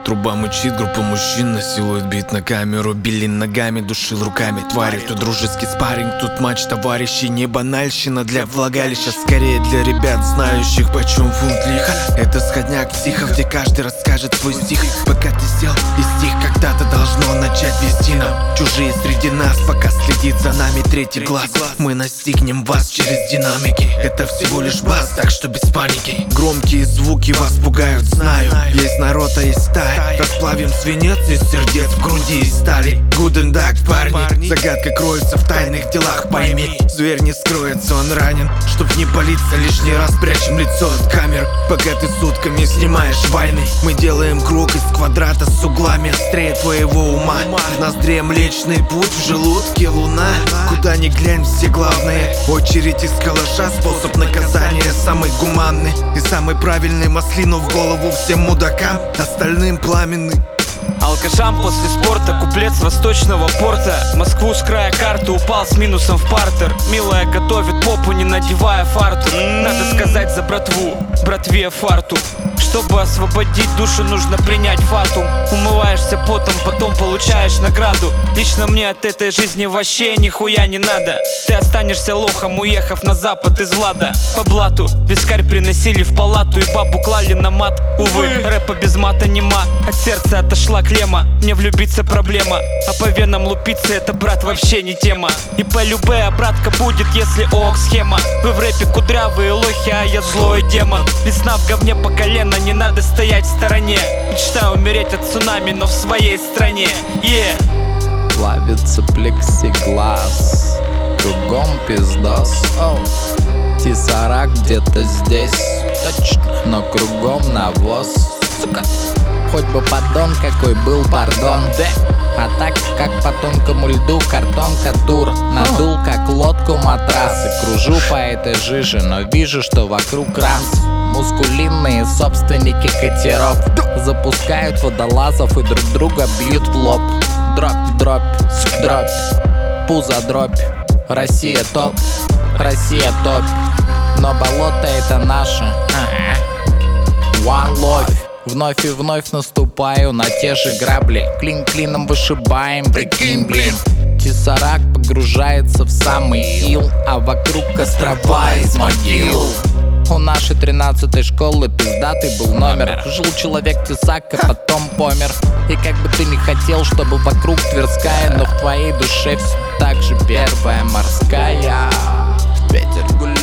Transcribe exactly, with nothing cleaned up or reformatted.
Труба мычит, группа мужчин насилует бит на камеру. Били ногами, душил руками твари. Тут дружеский спарринг, тут матч товарищей. Не банальщина для влагалища, скорее для ребят, знающих почем фунт лиха. Это сходняк психов, где каждый расскажет свой стих. Пока ты сел и стих, когда-то должно начать вести нам. Чужие среди нас, пока следит за нами третий глаз. Мы настигнем вас через динамики. Это всего лишь бас, так что без паники. Громкие звуки вас пугают, знаю. Есть народ, а есть стая. Расплавим свинец из сердец в груди и стали. Гуден дак, парни. Загадка кроется в тайных делах, пойми. Зверь не скроется, он ранен. Чтоб не палиться, лишний раз прячем лицо от камер. Пока ты сутками снимаешь войны, мы делаем круг из квадрата с углами острее твоего ума. В ноздре Млечный Путь, в желудке луна. Куда ни глянь, все главные. Очередь из калаша, способ наказания самый гуманный и самый правильный. Маслину в голову всем мудакам, остальным пламенный. Алкашам после спорта, куплет с восточного порта. Москву с края карты, упал с минусом в партер. Милая готовит попу, не надевая фартук. Надо сказать за братву, братве фартук. Чтобы освободить душу, нужно принять фатум. Умываешься потом, потом получаешь награду. Лично мне от этой жизни вообще нихуя не надо. Ты останешься лохом, уехав на запад из Влада. По блату вискарь приносили в палату и бабу клали на мат. Увы, рэпа без мата нема. От сердца отошла клемма. Мне влюбиться проблема, а по венам лупиться это, брат, вообще не тема. И по любэ обратка будет, если ок схема. Вы в рэпе кудрявые лохи, а я злой демон. Весна в говне по колено, не надо стоять в стороне. Мечтаю умереть от цунами, но в своей стране. Yeah. Плавится плексиглаз, кругом пиздос. oh. Тесарак где-то здесь, точно, но кругом навоз. Сука. Хоть бы поддон какой был, пардон. А так, как по тонкому льду, картонка дур. Надул, как лодку матрасы. Кружу по этой жиже, но вижу, что вокруг рамс. Мускулинные собственники катеров запускают водолазов и друг друга бьют в лоб. Дробь, дробь, дробь, пузо дробь. Россия топ, Россия топ. Но болото это наше. One love. Вновь и вновь наступаю на те же грабли. Клин клином вышибаем, прикинь, блин. Тесарак погружается в самый ил, а вокруг острова из могил. У нашей тринадцатой школы пиздатый был номер. Жил человек тесак, а потом помер. И как бы ты не хотел, чтобы вокруг Тверская, но в твоей душе все так же первая морская. Ветер гуляет.